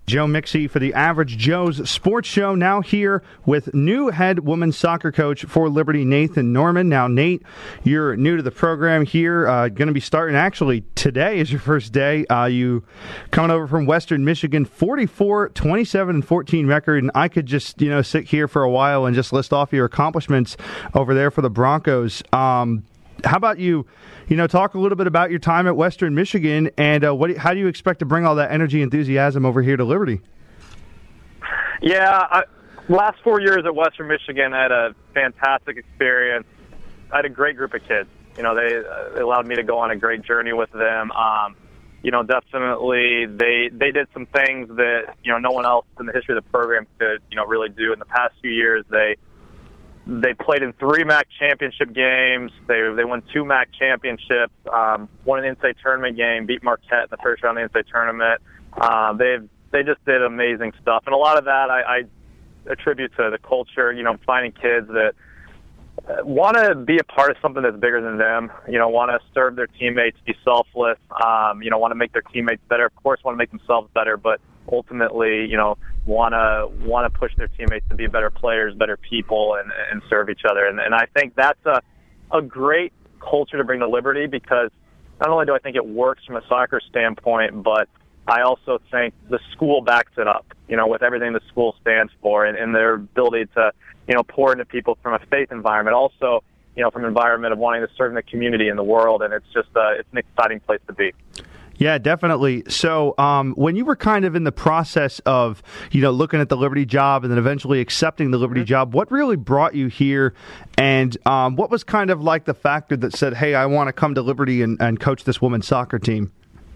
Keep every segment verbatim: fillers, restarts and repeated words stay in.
Joe Mixie for the Average Joe's Sports Show, now here with new head women's soccer coach for Liberty, Nathan Norman. Now, Nate, you're new to the program here, uh, going to be starting actually today is your first day. Uh, you coming over from Western Michigan, forty-four, twenty-seven, and fourteen record, and I could just, you know, sit here for a while and just list off your accomplishments over there for the Broncos. Um, how about you, you know, talk a little bit about your time at Western Michigan, and uh, what, how do you expect to bring all that energy, enthusiasm over here to Liberty? Yeah, I, last four years at Western Michigan, I had a fantastic experience. I had a great group of kids. You know, they, uh, they allowed me to go on a great journey with them. Um, you know, definitely they they did some things that, you know, no one else in the history of the program could, you know, really do. In the past few years, they They played in three M A C championship games. They they won two M A C championships. Um, won an in-state tournament game. Beat Marquette in the first round of the in-state tournament. Uh, they they just did amazing stuff, and a lot of that I, I attribute to the culture. You know, finding kids that want to be a part of something that's bigger than them. You know, want to serve their teammates, be selfless. Um, you know, want to make their teammates better. Of course, want to make themselves better, but ultimately, you know, want to want to push their teammates to be better players, better people, and, and serve each other. And, and I think that's a, a great culture to bring to Liberty, because not only do I think it works from a soccer standpoint, but I also think the school backs it up, you know, with everything the school stands for, and, and their ability to, you know, pour into people from a faith environment. Also, you know, from an environment of wanting to serve in the community and the world, and it's just uh, it's an exciting place to be. Yeah, definitely. So um, when you were kind of in the process of, you know, looking at the Liberty job and then eventually accepting the Liberty mm-hmm. job, what really brought you here, and um, what was kind of like the factor that said, hey, I want to come to Liberty and, and coach this women's soccer team?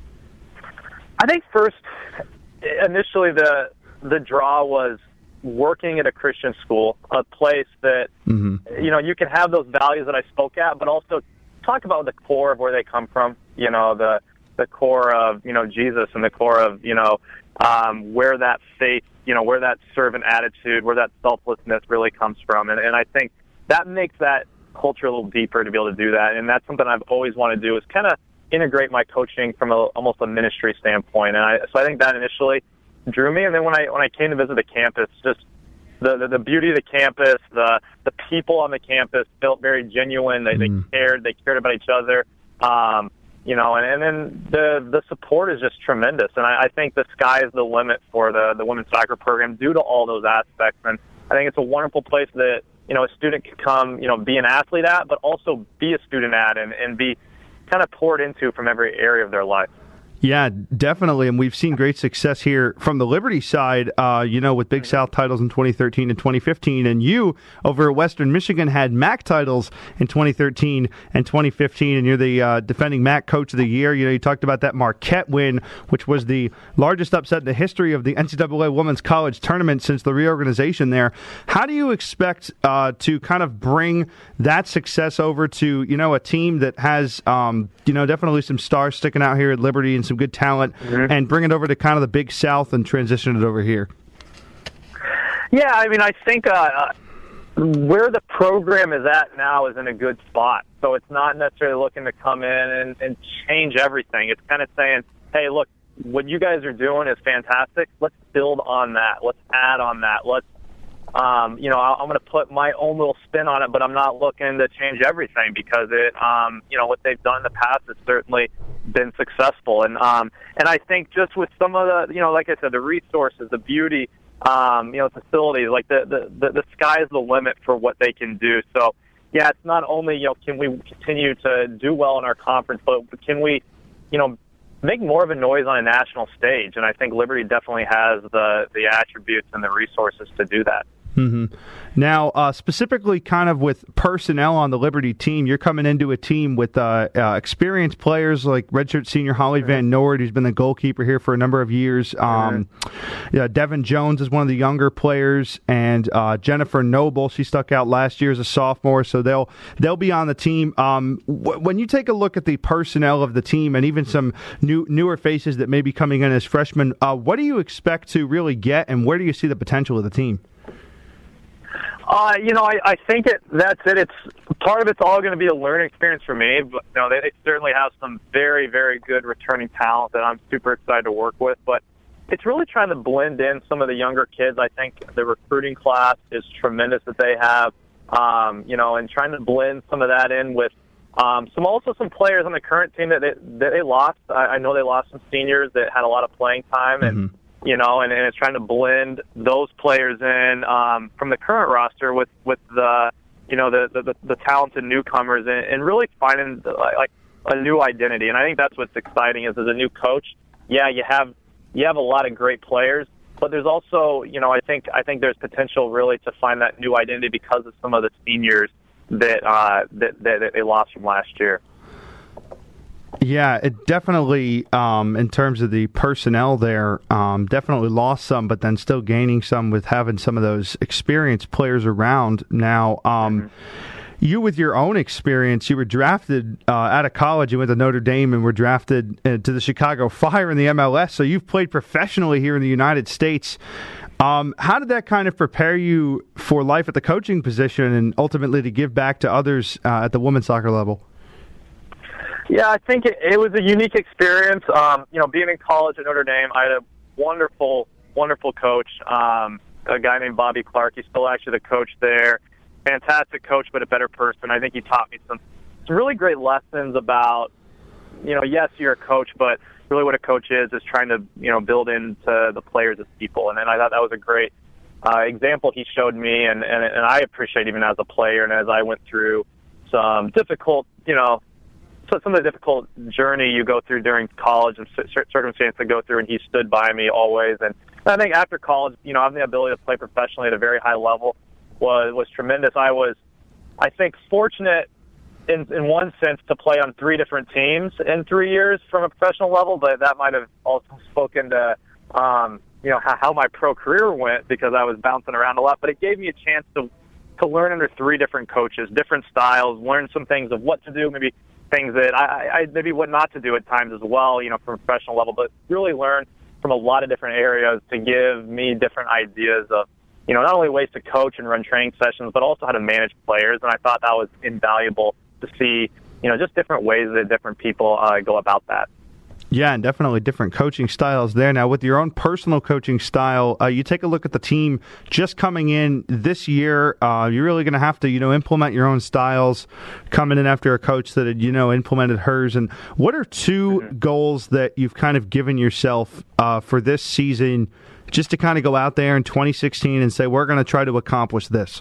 I think first, initially the the draw was working at a Christian school, a place that, mm-hmm. you know, you can have those values that I spoke at, but also talk about the core of where they come from, you know, the the core of, you know, Jesus, and the core of, you know, um, where that faith, you know, where that servant attitude, where that selflessness really comes from. And, and I think that makes that culture a little deeper to be able to do that. And that's something I've always wanted to do, is kind of integrate my coaching from a, almost a ministry standpoint. And I, so I think that initially drew me. And then when I, when I came to visit the campus, just the, the, the beauty of the campus, the, the people on the campus felt very genuine. They, mm. they cared, they cared about each other. Um, You know, and, and then the the support is just tremendous. And I, I think the sky is the limit for the, the women's soccer program due to all those aspects. And I think it's a wonderful place that, you know, a student can come, you know, be an athlete at, but also be a student at, and, and be kind of poured into from every area of their life. Yeah, definitely, and we've seen great success here from the Liberty side, uh, you know, with Big South titles in twenty thirteen and twenty fifteen, and you over at Western Michigan had M A C titles in twenty thirteen and twenty fifteen, and you're the uh, defending M A C Coach of the Year. You know, you talked about that Marquette win, which was the largest upset in the history of the N C double A Women's College Tournament since the reorganization there. How do you expect uh, to kind of bring that success over to, you know, a team that has, um, you know, definitely some stars sticking out here at Liberty and some good talent, mm-hmm. and bring it over to kind of the Big South and transition it over here? Yeah, I mean, I think uh, where the program is at now is in a good spot. So it's not necessarily looking to come in and, and change everything. It's kind of saying, hey, look, what you guys are doing is fantastic. Let's build on that. Let's add on that. Let's, um, you know, I'm going to put my own little spin on it, but I'm not looking to change everything, because it, um, you know, what they've done in the past has certainly been successful. And um, and I think just with some of the, you know, like I said, the resources, the beauty, um, you know, facilities, like the, the, the, the sky is the limit for what they can do. So, yeah, it's not only, you know, can we continue to do well in our conference, but can we, you know, make more of a noise on a national stage? And I think Liberty definitely has the, the attributes and the resources to do that. Mm-hmm. Now, uh, specifically kind of with personnel on the Liberty team, you're coming into a team with uh, uh, experienced players like redshirt senior Holly mm-hmm. Van Noord, who's been the goalkeeper here for a number of years. Um, mm-hmm. yeah, Devin Jones is one of the younger players, and uh, Jennifer Noble, she stuck out last year as a sophomore, so they'll they'll be on the team. Um, w- when you take a look at the personnel of the team, and even some new newer faces that may be coming in as freshmen, uh, what do you expect to really get, and where do you see the potential of the team? Uh, you know, I, I think it, that's it. It's part of it's all going to be a learning experience for me. But you know, they, they certainly have some very, very good returning talent that I'm super excited to work with. But it's really trying to blend in some of the younger kids. I think the recruiting class is tremendous that they have, um, you know, and trying to blend some of that in with um, some also some players on the current team that they, that they lost. I, I know they lost some seniors that had a lot of playing time, and mm-hmm. you know, and, and it's trying to blend those players in um, from the current roster with with the you know the the, the talented newcomers, and, and really finding like a new identity. And I think that's what's exciting is as a new coach, yeah, you have. You have a lot of great players, but there's also, you know, I think I think there's potential really to find that new identity because of some of the seniors that uh, that, that they lost from last year. Yeah, it definitely, um, in terms of the personnel there, um, definitely lost some, but then still gaining some with having some of those experienced players around now. Um, mm-hmm. You, with your own experience, you were drafted uh, out of college. You went to Notre Dame and were drafted uh, to the Chicago Fire in the M L S. So you've played professionally here in the United States. Um, how did that kind of prepare you for life at the coaching position and ultimately to give back to others uh, at the women's soccer level? Yeah, I think it, it was a unique experience. Um, you know, being in college at Notre Dame, I had a wonderful, wonderful coach, um, a guy named Bobby Clark. He's still actually the coach there. Fantastic coach, but a better person. I think he taught me some, some really great lessons about, you know, yes, you're a coach, but really what a coach is is trying to, you know, build into the players as people. And then I thought that was a great uh, example he showed me, and, and, and I appreciate even as a player and as I went through some difficult, you know, so some of the difficult journey you go through during college and circumstances to go through, and he stood by me always. And I think after college, you know, having the ability to play professionally at a very high level was was tremendous. I was, I think, fortunate in in one sense to play on three different teams in three years from a professional level, but that might have also spoken to, um, you know, how, how my pro career went because I was bouncing around a lot. But it gave me a chance to to learn under three different coaches, different styles, learn some things of what to do, maybe things that I, I maybe what not to do at times as well, you know, from a professional level, but really learn from a lot of different areas to give me different ideas of, you know, not only ways to coach and run training sessions, but also how to manage players. And I thought that was invaluable to see, you know, just different ways that different people uh, go about that. Yeah, and definitely different coaching styles there. Now, with your own personal coaching style, uh, you take a look at the team just coming in this year. Uh, you're really going to have to, you know, implement your own styles coming in after a coach that had, you know, implemented hers. And what are two mm-hmm. goals that you've kind of given yourself uh, for this season just to kind of go out there in twenty sixteen and say, we're going to try to accomplish this?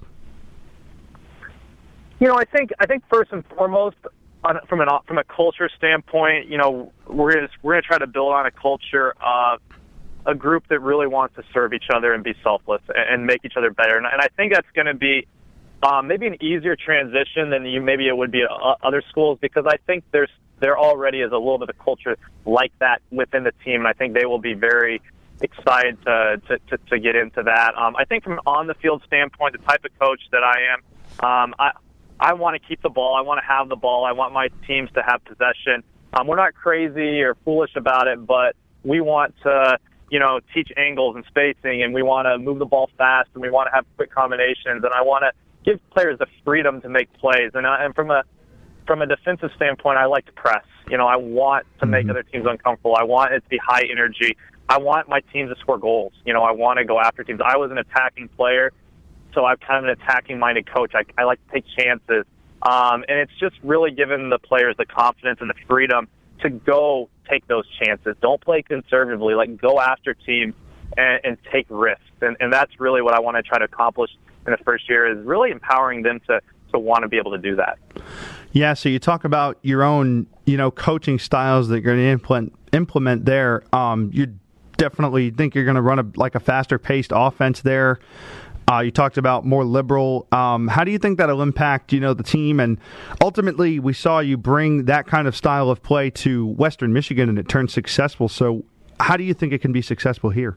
You know, I think I think first and foremost, on, from an from a culture standpoint, you know, we're gonna, we're going to try to build on a culture of a group that really wants to serve each other and be selfless and, and make each other better. And, and I think that's going to be um, maybe an easier transition than you maybe it would be at other schools, because I think there's there already is a little bit of culture like that within the team, and I think they will be very excited to, to, to, to get into that. Um, I think from an on-the-field standpoint, the type of coach that I am, um, I, I want to keep the ball. I want to have the ball. I want my teams to have possession. Um, we're not crazy or foolish about it, but we want to, you know, teach angles and spacing, and we want to move the ball fast, and we want to have quick combinations, and I want to give players the freedom to make plays. And, uh, and from a from a defensive standpoint, I like to press. You know, I want to make mm-hmm. other teams uncomfortable. I want it to be high energy. I want my team to score goals. You know, I want to go after teams. I was an attacking player, so I'm kind of an attacking-minded coach. I, I like to take chances. Um, and it's just really giving the players the confidence and the freedom to go take those chances. Don't play conservatively. Like, go after teams and, and take risks. And, and that's really what I want to try to accomplish in the first year, is really empowering them to, to want to be able to do that. Yeah, so you talk about your own, you know, coaching styles that you're going to implement, implement there. Um, you definitely think you're going to run a, like a faster-paced offense there. Uh, you talked about more liberal. Um, how do you think that'll impact, you know, the team? And ultimately, we saw you bring that kind of style of play to Western Michigan, and it turned successful. So how do you think it can be successful here?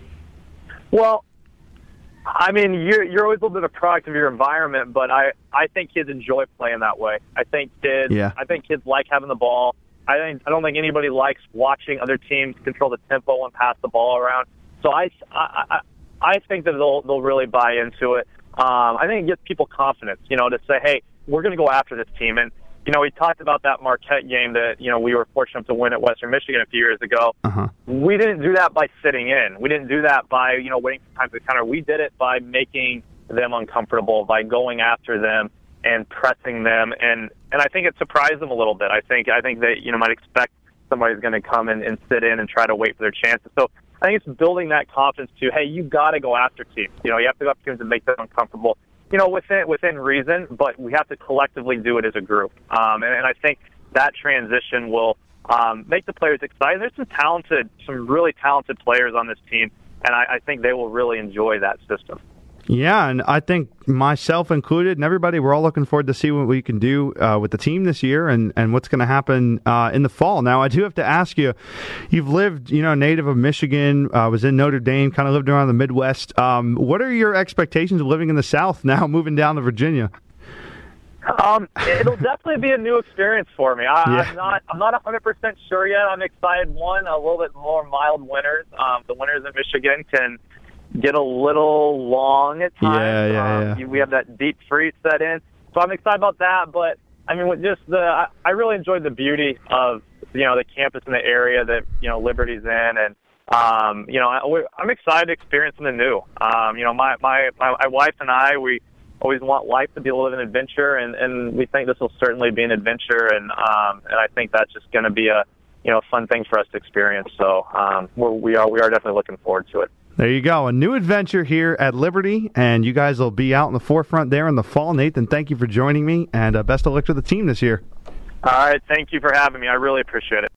Well, I mean, you're, you're always a little bit of a product of your environment, but I, I think kids enjoy playing that way. I think kids, yeah. I think kids like having the ball. I think I don't think anybody likes watching other teams control the tempo and pass the ball around. So I, I, I, I think that they'll they'll really buy into it. Um, I think it gives people confidence, you know, to say, hey, we're going to go after this team. And you know, we talked about that Marquette game that, you know, we were fortunate to win at Western Michigan a few years ago. Uh-huh. We didn't do that by sitting in. We didn't do that by, you know, waiting for time to counter. We did it by making them uncomfortable, by going after them and pressing them. And, and I think it surprised them a little bit. I think, I think they, you know, might expect somebody's going to come in and sit in and try to wait for their chances. So I think it's building that confidence to, hey, you got to go after teams. You know, you have to go after teams and make them uncomfortable. You know, within within reason, but we have to collectively do it as a group. Um, and, and I think that transition will um, make the players excited. There's some talented, some really talented players on this team, and I, I think they will really enjoy that system. Yeah, and I think myself included and everybody, we're all looking forward to see what we can do uh, with the team this year and, and what's going to happen uh, in the fall. Now, I do have to ask you, you've lived, you know, native of Michigan, uh, was in Notre Dame, kind of lived around the Midwest. Um, what are your expectations of living in the South now, moving down to Virginia? Um, it'll definitely be a new experience for me. I, Yeah. I'm not, I'm not one hundred percent sure yet. I'm excited. One, a little bit more mild winters. Um, the winters in Michigan can get a little long at times. Yeah, yeah, um, yeah. you- We have that deep freeze set in. So I'm excited about that. But, I mean, with just the, I, I really enjoyed the beauty of, you know, the campus and the area that, you know, Liberty's in. And, um, you know, I, we're- I'm excited to experience something new. Um, you know, my, my, my, my wife and I, we always want life to be a little bit of an adventure, and, and we think this will certainly be an adventure. And, um, and I think that's just going to be a, you know, fun thing for us to experience. So um, we're, we are, we are definitely looking forward to it. There you go. A new adventure here at Liberty, and you guys will be out in the forefront there in the fall. Nathan, thank you for joining me, and uh, best of luck to the team this year. All right. Thank you for having me. I really appreciate it.